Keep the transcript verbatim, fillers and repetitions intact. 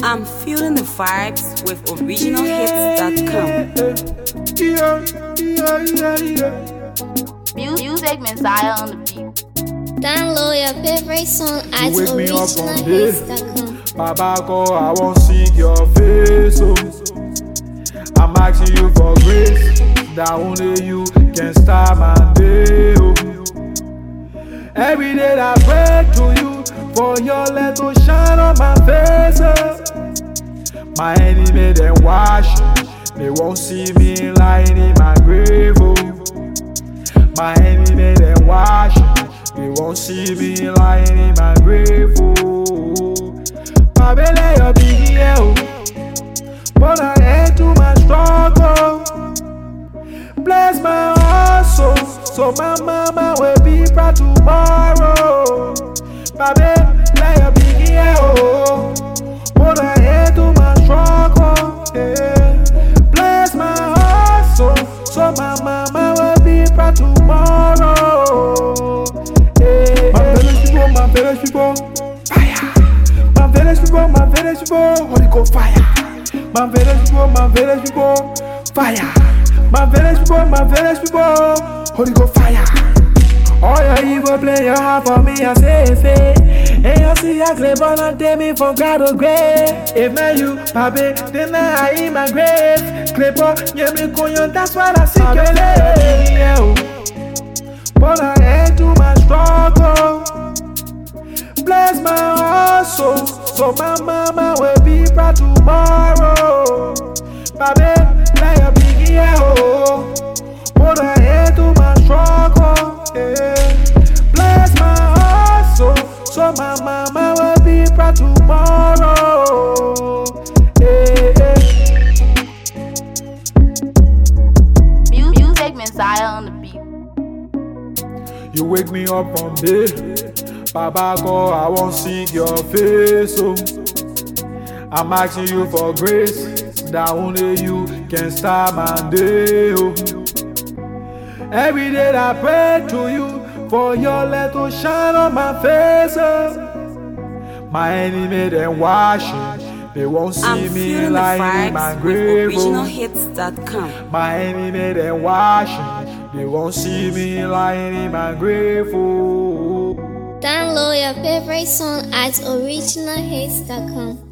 I'm feeling the vibes with original hits dot com. Yeah, yeah, yeah, yeah. Music Messiah on the beat. Download your favorite song at You wake me up original from hits day. dot com. Baba God, I won't see your face. Oh. I'm asking you for grace, that only you can start my day. Oh. Every day I pray to you for your light to shine on my face. Oh. My enemy they wash, they won't see me lying in my grave. Oh. My enemy they wash, they won't see me lying in my grave. Oh. My belly your big yeah, oh. But I head to my struggle. Bless my hustle, so my mama will be proud tomorrow. My belly your big yeah, oh. But I head to my struggle. Yeah. Bless my hustle, so my mama will be proud tomorrow. Yeah. My village people, my village people, fire. My village people, my village people, Holy Ghost fire. My village people, my village people, fire. My village people, my village people, Holy Ghost fire. All your evil play your heart for me, I say it. And you see I clay born and take me from God to grave. If not you, Papi, then I in my grave. Clay born, you me coyon, that's why I seek your name. But I head to my struggle. Bless my hustle, so my mama will be proud tomorrow. Papi, like a big yeah, oh. But I head to my struggle, yeah. Bless my hustle, so my mama will be proud tomorrow. Yeah, yeah. Music Messiah on the beat. You wake me up from day. Baba God, I won't see your face. Oh. I'm asking you for grace, that only you can start my day. Oh. Every day I pray to you for your light to shine on my face. Oh. My enemy they wash it, they won't see I'm me lying in my grave. original hits dot com. My enemy they wash it, they won't see me lying in my grave. Oh. Download your favorite song at original hits dot com.